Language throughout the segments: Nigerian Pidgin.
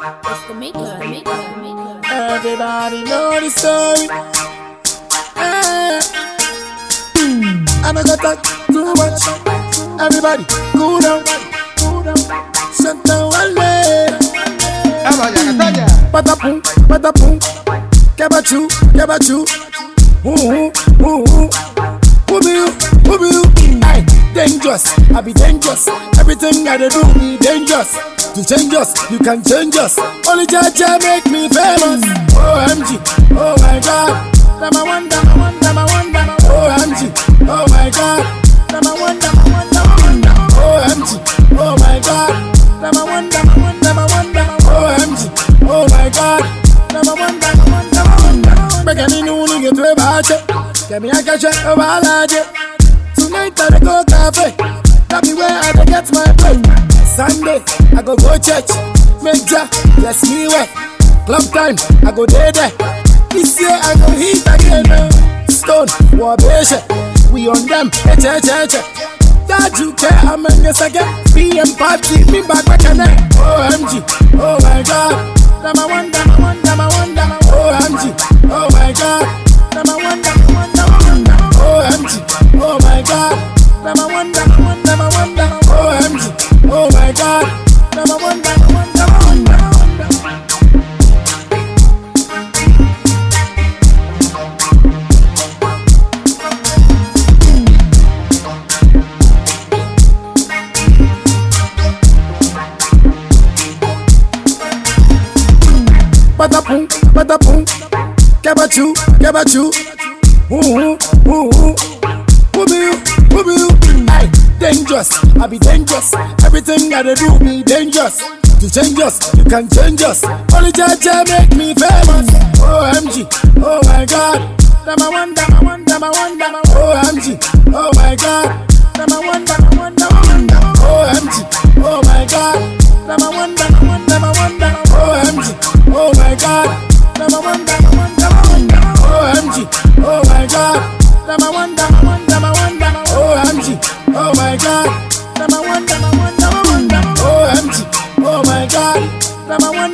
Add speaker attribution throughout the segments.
Speaker 1: It's the maker.
Speaker 2: Everybody know the story. I'm not gonna talk too much. Everybody, cool down. Shut down one way. Patapum, patapum. Kebachu. Who be you? Aye, dangerous. I be dangerous. Everything I do be dangerous. To change us, you can change us. Only Jaja make me famous. OMG, oh my God. Number one. OMG, oh my God. Number one. OMG, oh my God. Number one. OMG, oh my God. Number one. Begin to get to a batch. Get me a catch a ballad. Tonight I go cafe. That be where I get my pay. Sunday, I go church. Major, bless me well. Club time, I go there. This year I go hit again. Stone, Wabesha, we on them. That you care, I'm in this again. PM party, me back again. OMG, oh my God. Number one. OMG, oh my God. Number one. OMG, oh my God. Number one. OMG, oh my God. Number one. Patapum. Kebachu. Who be you? Aye, dangerous. I be dangerous. Everything I do be dangerous. To change us, you can change us. Only Jaja make me famous. OMG, oh my God. Number one. OMG, oh my God. Number one. OMG, oh my God. Number one. OMG, oh my God. Number one. OMG, oh my God. Number one. OMG, oh my God. Number one. OMG, oh my God. Number one.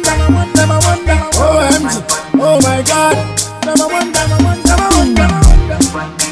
Speaker 2: OMG, oh my God. Number one.